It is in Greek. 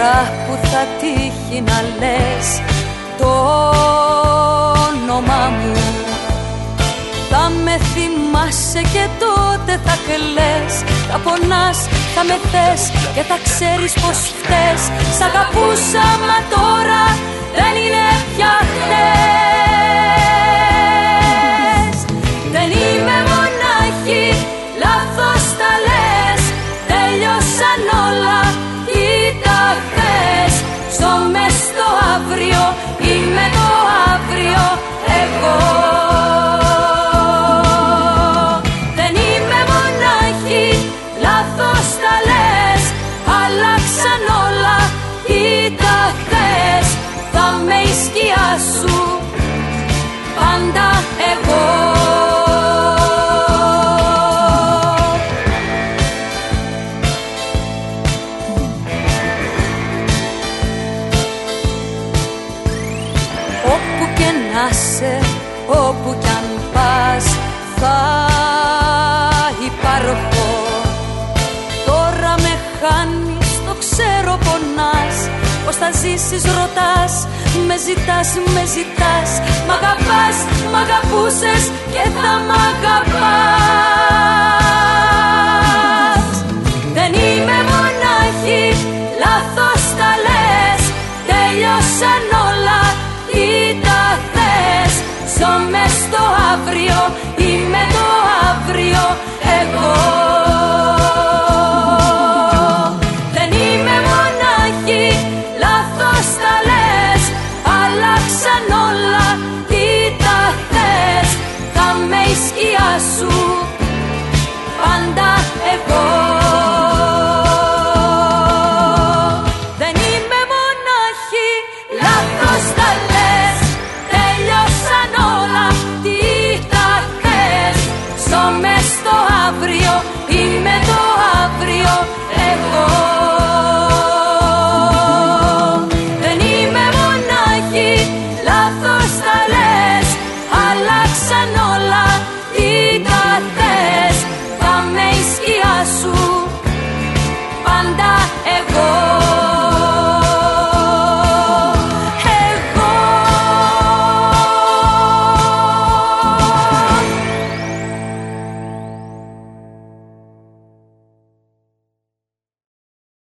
κάπου θα τύχει να λες το όνομά μου. Θα με θυμάσαι και τότε θα κλαις, θα πονάς, θα με θες και θα ξέρεις πως φταίς. Σ' αγαπούσα μα τώρα δεν είναι πια χτες. Δεν είμαι μονάχη, λάθος τα λες, τέλειωσαν όλα, κοίτα χθες. Ζω μες στο αύριο, είμαι το αύριο εγώ. Δεν είμαι μονάχη, λάθος τα λες, άλλαξαν όλα, κοίτα χθες. Θα με η σκιά σου πάντα εγώ. Όπου και να σε, όπου κι αν πας, θα υπάρχω. Τώρα με χάνεις, το ξέρω πονάς. Πώς θα ζήσεις ρωτάς, με ζητάς, με ζητάς. Μ' αγαπάς, μ' αγαπούσες και θα μ' αγαπάς.